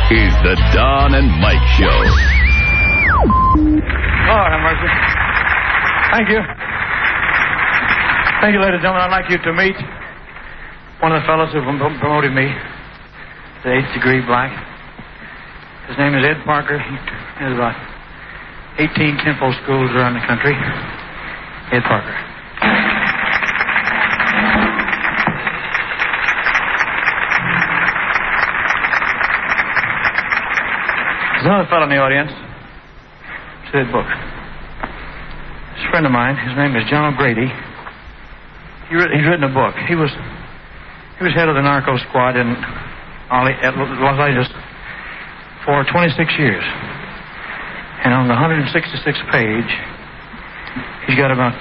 is the Don and Mike Show. Lord have mercy. Thank you. Thank you, ladies and gentlemen. I'd like you to meet one of the fellows who promoted me, the 8th degree black. His name is Ed Parker. He has about 18 tempo schools around the country. Ed Parker. There's another fellow in the audience. It's Ed Book. He's a friend of mine. His name is John O'Grady. He's written a book. He was head of the narco squad in Los Angeles for 26 years. And on the 166th page, he's got about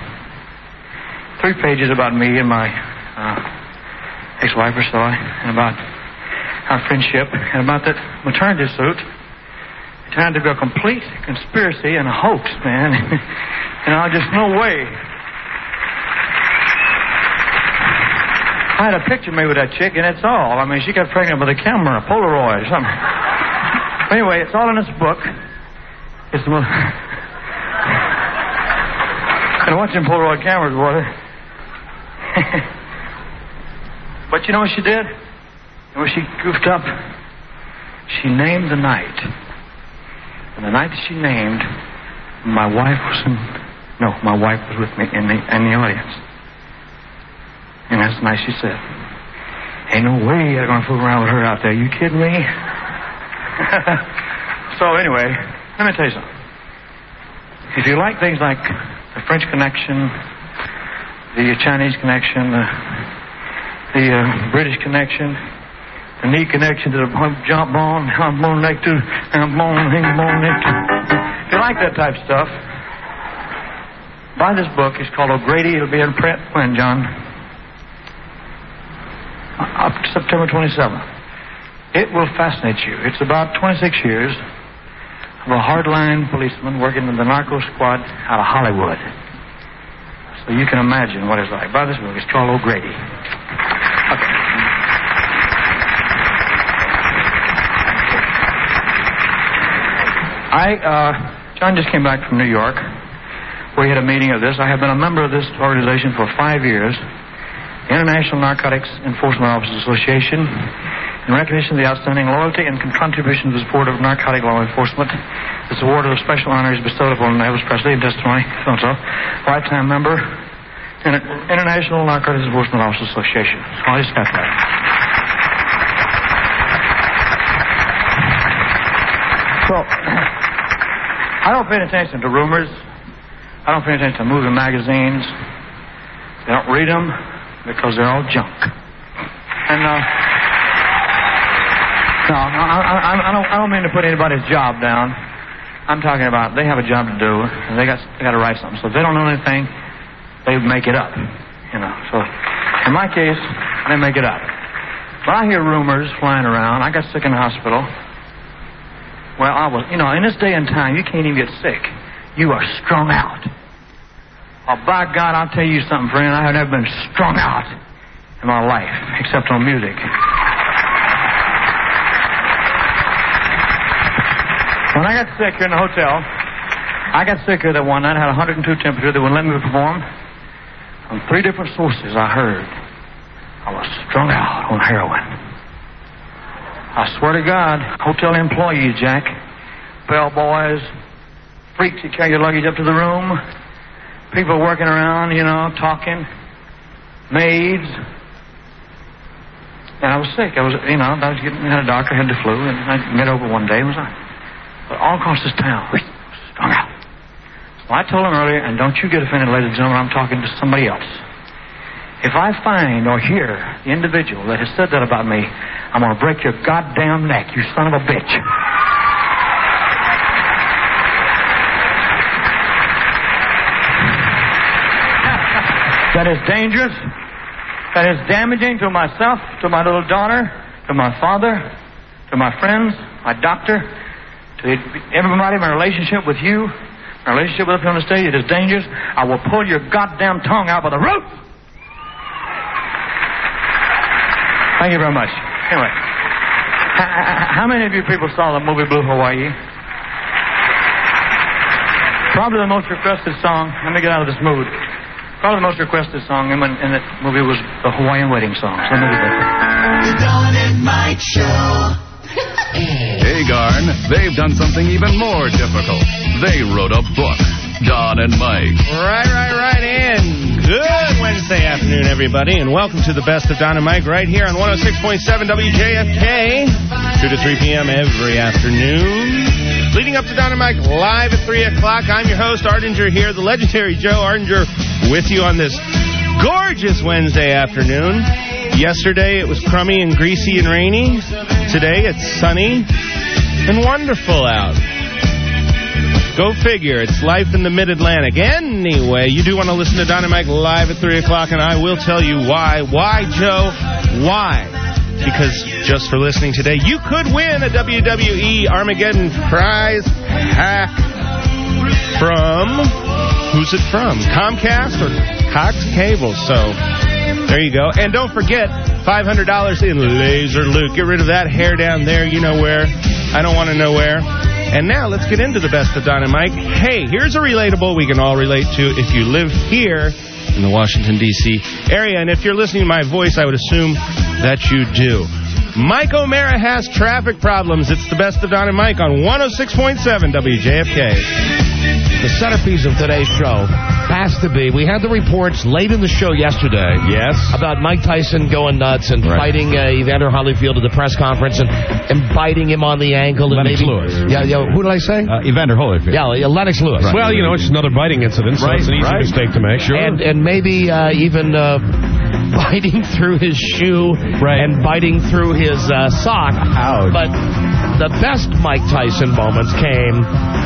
3 pages about me and my ex-wife or so, and about our friendship, and about that maternity suit. It turned to be a complete conspiracy and a hoax, man. Just no way. I had a picture made with that chick, and that's all. I mean, she got pregnant with a camera, a Polaroid or something. Anyway, it's all in this book. It's the most... And watching Polaroid cameras, boy. But you know what she did? When she goofed up, she named the night. And the night that she named, my wife was with me in the audience. And that's the night she said, "Ain't no way you're going to fool around with her out there. You kidding me?" So anyway, let me tell you something. If you like things like the French Connection, the Chinese Connection, the British Connection, the knee connection to the jump bone neck to bone neck to. If you like that type of stuff, buy this book. It's called O'Grady. It'll be in print when, John? Up to September 27th. It will fascinate you. It's about 26 years of a hardline policeman working in the narco squad out of Hollywood. So you can imagine what it's like. Buy this book. It's called O'Grady. Okay. John just came back from New York, where he had a meeting of this. I have been a member of this organization for 5 years, the International Narcotics Enforcement Officers Association, in recognition of the outstanding loyalty and contribution to the support of narcotic law enforcement. This award of special honor is bestowed upon Elvis Presley in testimony, so-and-so, lifetime member, International Narcotics Enforcement Officers Association. So I just got that. So, I don't pay attention to rumors. I don't pay attention to movie magazines. I don't read them because they're all junk. And, no, I don't mean to put anybody's job down. I'm talking about they have a job to do, and they got to write something. So if they don't know anything, they make it up, So in my case, they make it up. But I hear rumors flying around. I got sick in the hospital. Well, I was, in this day and time, you can't even get sick. You are strung out. Oh, by God, I'll tell you something, friend. I have never been strung out in my life, except on music. When I got sick here in the hotel, I got sick here that one night. I had 102 temperature. They wouldn't let me perform. On 3 different sources, I heard I was strung out on heroin. I swear to God, hotel employees, Jack, bellboys, freaks that carry your luggage up to the room, people working around, talking, maids. And I was sick. I was getting, had a doctor, had the flu, and I met over one day, but all across this town, strung out. Well, I told him earlier, and don't you get offended, ladies and gentlemen, I'm talking to somebody else. If I find or hear the individual that has said that about me, I'm going to break your goddamn neck, you son of a bitch. That is dangerous. That is damaging to myself, to my little daughter, to my father, to my friends, my doctor, to everybody, my relationship with you, my relationship with us on the stage. It is dangerous. I will pull your goddamn tongue out by the root. Thank you very much. Anyway. How many of you people saw the movie Blue Hawaii? Probably the most requested song. Let me get out of this mood. Probably the most requested song in that movie was the Hawaiian Wedding Song. So let me get that. The Don and Mike Show. Hey, Garn, they've done something even more difficult. They wrote a book. Don and Mike. Right in. Good Wednesday afternoon, everybody, and welcome to the best of Don and Mike right here on 106.7 WJFK, 2 to 3 p.m. every afternoon. Leading up to Don and Mike live at 3 o'clock, I'm your host, Ardinger here, the legendary Joe Ardinger, with you on this gorgeous Wednesday afternoon. Yesterday it was crummy and greasy and rainy. Today it's sunny and wonderful out. Go figure. It's life in the Mid-Atlantic. Anyway, you do want to listen to Don and Mike live at 3 o'clock, and I will tell you why. Why, Joe? Why? Because just for listening today, you could win a WWE Armageddon prize pack from... Who's it from? Comcast or Cox Cable? So, there you go. And don't forget, $500 in Laser Luke. Get rid of that hair down there. You know where. I don't want to know where. And now, let's get into the best of Don and Mike. Hey, here's a relatable we can all relate to if you live here in the Washington, D.C. area. And if you're listening to my voice, I would assume that you do. Mike O'Mara has traffic problems. It's the best of Don and Mike on 106.7 WJFK. The centerpiece of today's show has to be, we had the reports late in the show yesterday. Yes. About Mike Tyson going nuts and fighting Evander Holyfield at the press conference and biting him on the ankle. And Lennox Lewis. Yeah, who did I say? Evander Holyfield. Yeah, Lennox Lewis. Right. Well, it's another biting incident, so it's an easy mistake to make. Sure. And maybe even biting through his shoe and biting through his sock. Ouch. But the best Mike Tyson moments came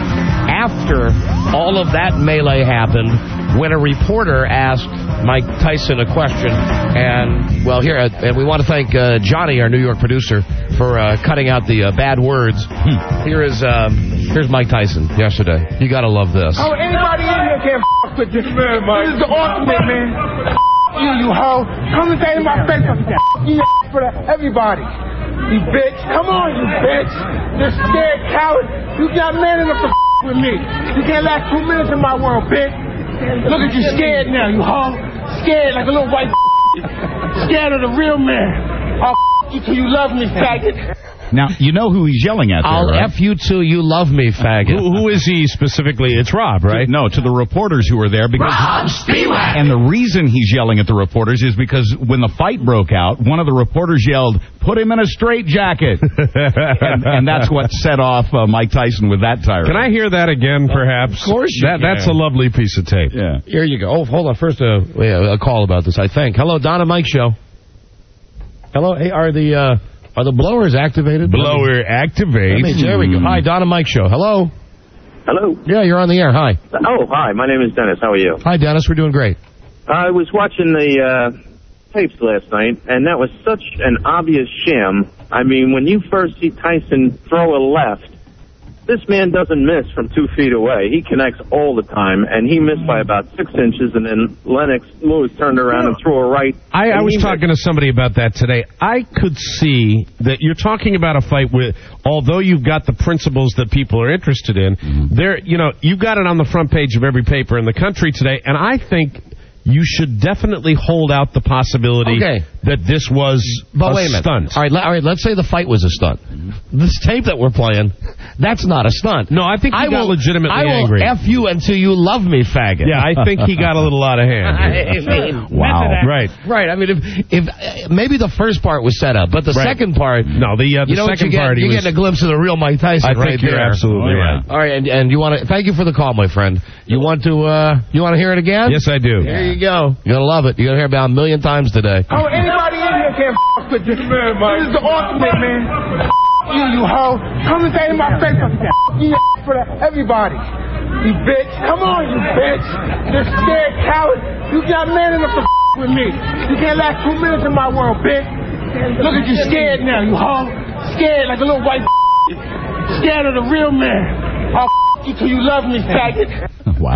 after all of that melee happened, when a reporter asked Mike Tyson a question, and we want to thank Johnny, our New York producer, for cutting out the bad words. Here's Mike Tyson yesterday. You gotta love this. Oh, anybody in here can f*** with this. This is the ultimate, man. You hoe. Come and say in my face something. You for everybody. You bitch. Come on, you bitch. You're scared coward. You got man enough to with me. You can't last 2 minutes in my world, bitch. Look at you scared now, you hoe. Scared like a little white scared of the real man. I'll you till you love me, faggot. Now, you know who he's yelling at there, I'll right? F you till you love me, faggot. Who is he specifically? It's Rob, right? No, to the reporters who were there. Because Rob Spiewak. And the reason he's yelling at the reporters is because when the fight broke out, one of the reporters yelled, "Put him in a straitjacket." and that's what set off Mike Tyson with that tirade. Can I hear that again, perhaps? Of course you can. That's a lovely piece of tape. Yeah. Here you go. Oh, hold on. First, a call about this, I think. Hello, Don and Mike Show. Hello. Hey, are the blowers activated? Blower activate. There we go. Hi, Don and Mike Show. Hello. Hello. Yeah, you're on the air. Hi. Oh, hi. My name is Dennis. How are you? Hi, Dennis. We're doing great. I was watching the tapes last night, and that was such an obvious sham. I mean, when you first see Tyson throw a left, this man doesn't miss from 2 feet away. He connects all the time, and he missed by about 6 inches, and then Lennox Lewis turned around and threw a right. I was talking to somebody about that today. I could see that you're talking about a fight with, although you've got the principles that people are interested in, you've got it on the front page of every paper in the country today, and I think you should definitely hold out the possibility that this was a stunt. All right, let's say the fight was a stunt. This tape that we're playing, that's not a stunt. No, I think he got legitimately angry. I will F you until you love me, faggot. Yeah, I think he got a little out of hand. Wow. Right. I mean, if maybe the first part was set up, but the second part... No, the second part... You're getting a glimpse of the real Mike Tyson right there. You're absolutely right. All right, and you want to... Thank you for the call, my friend. You want to hear it again? Yes, I do. There you go. You're going to love it. You're going to hear about 1 million times today. Oh, anybody in here can f*** with this. This is the ultimate, man. You hoe. Come and say in my face something. You for everybody. You bitch. Come on, you bitch. You're scared coward. You got man enough to with me. You can't last 2 minutes in my world, bitch. Look at you scared now, you hoe. Scared like a little white scared of the real man. I'll you till you love me, faggot. Wow.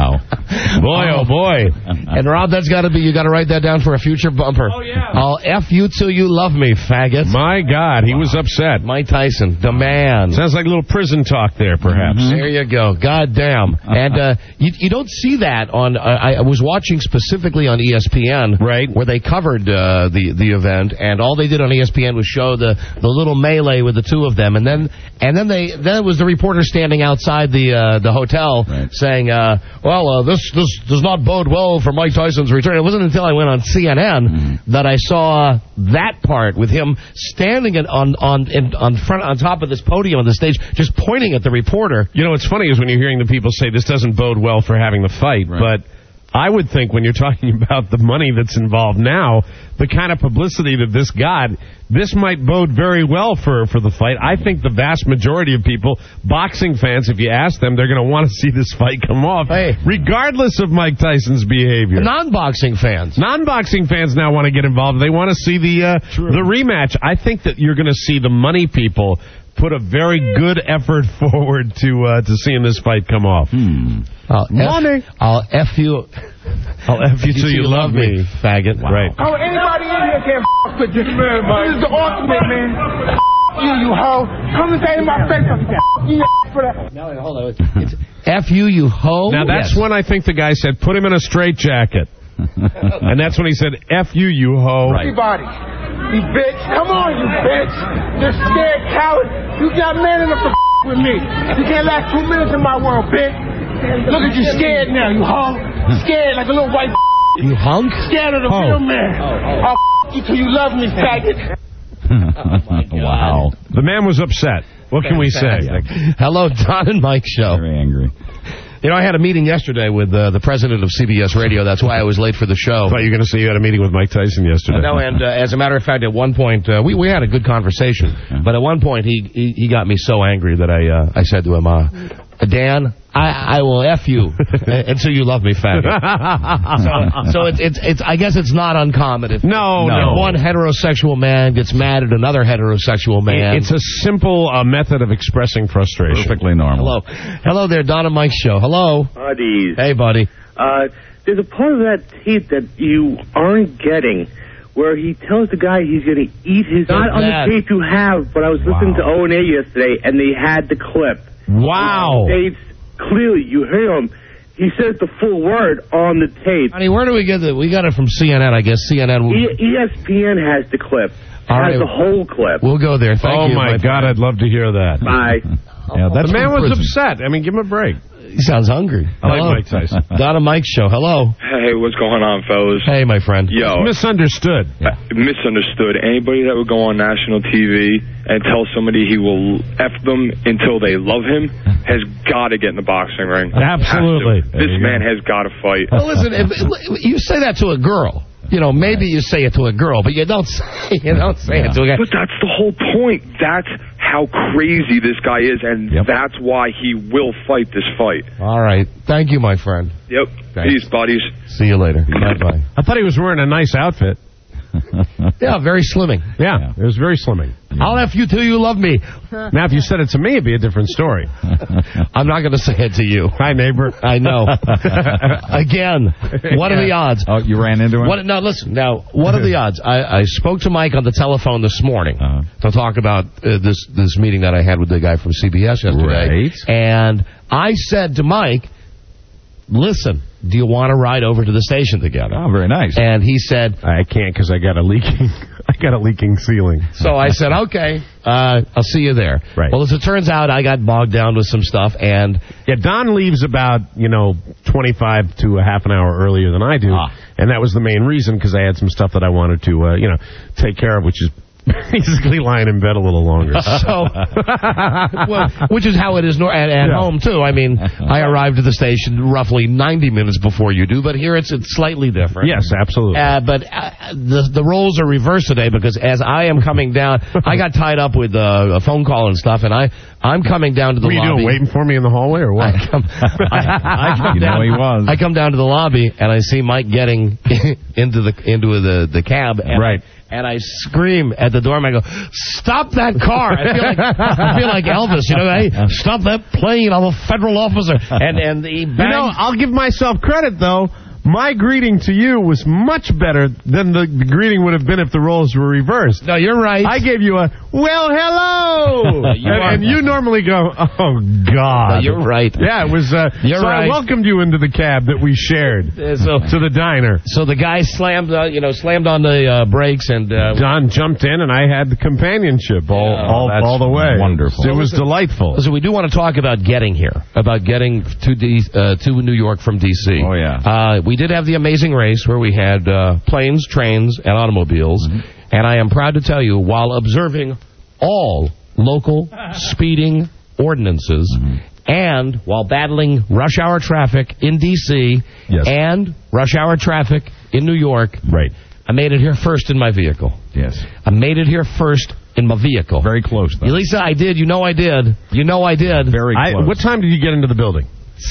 Boy, oh boy. And Rob, that's got to be, you got to write that down for a future bumper. Oh, yeah. I'll F you till you love me, faggot. My God, he was upset. Mike Tyson, the man. Sounds like a little prison talk there, perhaps. There you go. God damn. And you don't see that on, I was watching specifically on ESPN, right, where they covered the event, and all they did on ESPN was show the little melee with the two of them, and then it was the reporter standing outside the hotel saying, this does not bode well for Mike Tyson's return. It wasn't until I went on CNN that I saw that part with him standing on top of this podium on the stage, just pointing at the reporter. You know, what's funny is when you're hearing the people say this doesn't bode well for having the fight, but I would think when you're talking about the money that's involved now, the kind of publicity that this got, this might bode very well for the fight. I think the vast majority of people, boxing fans, if you ask them, they're going to want to see this fight come off, regardless of Mike Tyson's behavior. Non-boxing fans now want to get involved. They want to see the rematch. I think that you're going to see the money people put a very good effort forward to seeing this fight come off. I'll F you till you love me, faggot. Wow. Right. Oh, anybody in here can with this. This is the ultimate, man. You hoe. Come and say in my face you for that. No, hold on. It's F you hoe? Now, that's when I think the guy said, put him in a straitjacket. And that's when he said, F you hoe. Right. Everybody. You bitch. Come on, you bitch. You're scared, coward. You got man enough to with me. You can't last 2 minutes in my world, bitch. Look at you scared now, you hunk. Scared like a little white. You hunk? Scared of the real man. I'll you till you love me, faggot. Wow. The man was upset. What can we say? Hello, Don and Mike show. Very angry. You know, I had a meeting yesterday with the president of CBS Radio. That's why I was late for the show. I thought you were going to say you had a meeting with Mike Tyson yesterday. No, and as a matter of fact, at one point, we had a good conversation. But at one point, he got me so angry that I said to him, Dan, I will F you until you love me, faggot. so it's I guess it's not uncommon if one heterosexual man gets mad at another heterosexual man. It's a simple method of expressing frustration. Perfectly normal. Hello there, Don and Mike show. Hello. Buddies. Hey, buddy. There's a part of that tape that you aren't getting where he tells the guy he's going to eat his... Not on the tape you have, but I was listening to O&A yesterday, and they had the clip. Wow. It's clearly, you hear him. He says the full word on the tape. Honey, where do we get it? We got it from CNN, I guess. CNN. ESPN has the clip. Has the whole clip. We'll go there. Thank you. Oh, my God, I'd love to hear that. Bye. The man was upset. I mean, give him a break. He sounds hungry. I like Mike Tyson. Don and Mike show. Hello. Hey, what's going on, fellas? Hey, my friend. Yo. Misunderstood. Misunderstood. Anybody that would go on national TV and tell somebody he will F them until they love him has got to get in the boxing ring. Absolutely. This man has got to fight. Well, listen, you say that to a girl. You know, maybe you say it to a girl, but you don't say it to a guy. But that's the whole point. That's how crazy this guy is, and that's why he will fight this fight. All right. Thank you, my friend. Yep. Thanks. Peace, buddies. See you later. Bye-bye. I thought he was wearing a nice outfit. Yeah, very slimming. Yeah, it was very slimming. I'll F you till you love me. Now, if you said it to me, it'd be a different story. I'm not going to say it to you. Hi, neighbor. I know. Again, what are the odds? Oh, you ran into him? No, listen. Now, what are the odds? I spoke to Mike on the telephone this morning to talk about this meeting that I had with the guy from CBS yesterday. Right. And I said to Mike, listen, do you want to ride over to the station together? Oh, very nice. And he said, I can't because I got a leaking ceiling. So I said, okay, I'll see you there. Right. Well, as it turns out, I got bogged down with some stuff, and Don leaves about 25 to a half an hour earlier than I do, and that was the main reason because I had some stuff that I wanted to take care of, which is basically lying in bed a little longer. So, which is how it is at home, too. I mean, I arrived at the station roughly 90 minutes before you do, but here it's slightly different. Yes, absolutely. But the roles are reversed today because as I am coming down, I got tied up with a phone call and stuff, and I'm coming down to the lobby. What are you doing, waiting for me in the hallway or what? I come down to the lobby, and I see Mike getting into the cab. And right. And I scream at the door, and I go, "Stop that car!" I feel like Elvis, you know. Hey, stop that plane! I'm a federal officer. And he banged. You know, I'll give myself credit though. My greeting to you was much better than the greeting would have been if the roles were reversed. No, you're right. I gave you a, well, hello! and you normally go, oh, God. No, you're right. Yeah, it was, you're so right. I welcomed you into the cab that we shared to the diner. So the guy slammed on the brakes, and Don jumped in, and I had the companionship all the way. Wonderful. It was delightful. So we do want to talk about getting here, about getting to New York from D.C. Oh, yeah. We did have the amazing race where we had planes, trains, and automobiles. Mm-hmm. And I am proud to tell you, while observing all local speeding ordinances and while battling rush hour traffic in D.C. and rush hour traffic in New York, right, I made it here first in my vehicle. Yes. I made it here first in my vehicle. Very close, though. Lisa, I did. You know I did. You know I did. Very close. What time did you get into the building?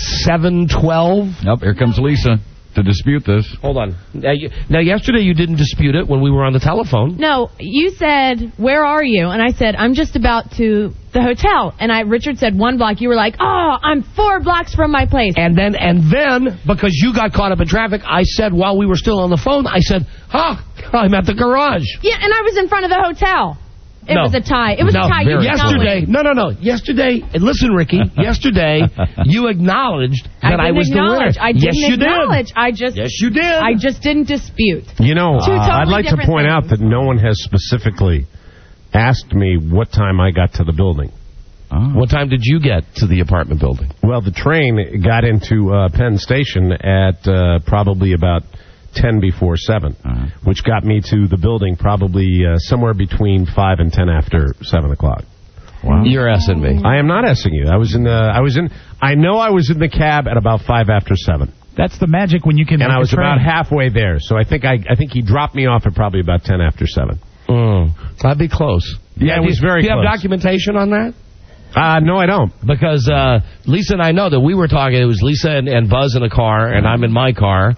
7:12. Nope, here comes Lisa to dispute this. Hold on. Now, yesterday you didn't dispute it when we were on the telephone. No, you said, where are you? And I said, I'm just about to the hotel. And Richard said 1 block. You were like, oh, I'm 4 blocks from my place. And then, because you got caught up in traffic, I said while we were still on the phone, I said, I'm at the garage. Yeah, and I was in front of the hotel. It was a tie. It was a tie. Yesterday, yesterday, and listen, Ricky, yesterday, you acknowledged that I was the winner. I didn't acknowledge. Yes, you did. I just didn't dispute. You know, I'd like to point out that no one has specifically asked me what time I got to the building. Oh. What time did you get to the apartment building? Well, the train got into Penn Station at probably about 10 before 7, which got me to the building probably somewhere between 5 and 10 after 7 o'clock. Wow. You're S-ing me. I am not S-ing you. I know I was in the cab at about 5 after 7. That's the magic when you can. And I was about halfway there, so I think he dropped me off at probably about 10 after 7. That'd be close. Yeah, it was very close. Do you have documentation on that? No, I don't. Because Lisa and I know that we were talking. It was Lisa and Buzz in a car, and I'm in my car.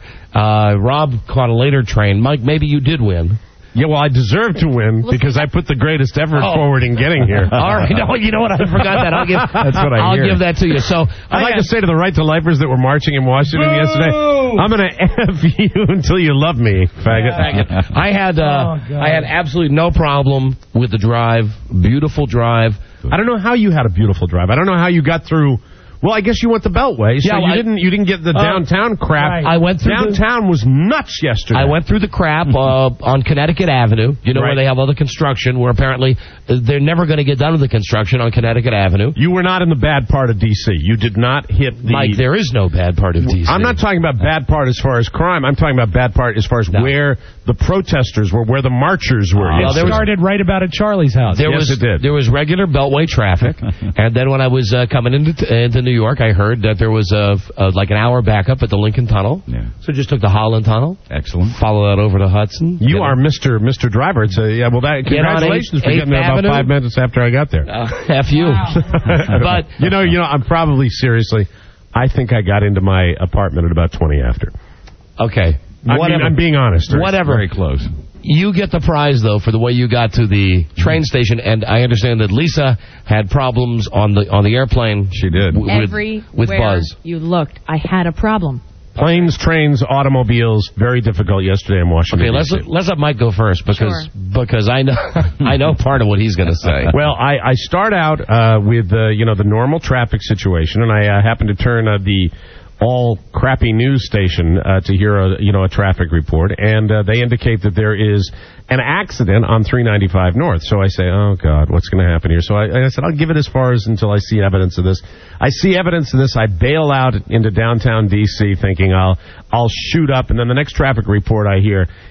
Rob caught a later train. Mike, maybe you did win. Yeah, well, I deserve to win because I put the greatest effort forward in getting here. All right. No, you know what? I forgot that. That's what I hear. I'll give that to you. So I'd like to say to the Right to Lifers that were marching in Washington yesterday, I'm going to F you until you love me, faggot. I had absolutely no problem with the drive. Beautiful drive. I don't know how you had a beautiful drive. I don't know how you got through. Well, I guess you went the Beltway, so you didn't get the downtown crap. Right. I went through downtown was nuts yesterday. I went through the crap on Connecticut Avenue. You know where they have all the construction, where apparently they're never going to get done with the construction on Connecticut Avenue. You were not in the bad part of D.C. You did not hit the... Mike, there is no bad part of D.C. I'm not talking about bad part as far as crime. I'm talking about bad part as far as where the protesters were, where the marchers were. It started right about at Charlie's house. It did. There was regular Beltway traffic, and then when I was coming into New York, I heard that there was like an hour backup at the Lincoln Tunnel. Yeah. So just took the Holland Tunnel. Excellent. Follow that over to Hudson. You are Mr. Driver. It's congratulations for getting there about 5 minutes after I got there. F you. But you know, I'm probably seriously. I think I got into my apartment at about 20 after. Okay. I'm being honest. Whatever. Very close. You get the prize, though, for the way you got to the train station, and I understand that Lisa had problems on the airplane. She did. With Buzz. You looked, I had a problem. Planes, trains, automobiles, very difficult yesterday in Washington. Okay, let's let Mike go first because I know part of what he's going to say. Well, I start out with the normal traffic situation, and I happen to turn the all crappy news station to hear a traffic report, and they indicate that there is an accident on 395 North. So I say, oh God, what's going to happen here? So I said, I'll give it as far as until I see evidence of this. I see evidence of this. I bail out into downtown D.C. thinking I'll shoot up, and then the next traffic report I hear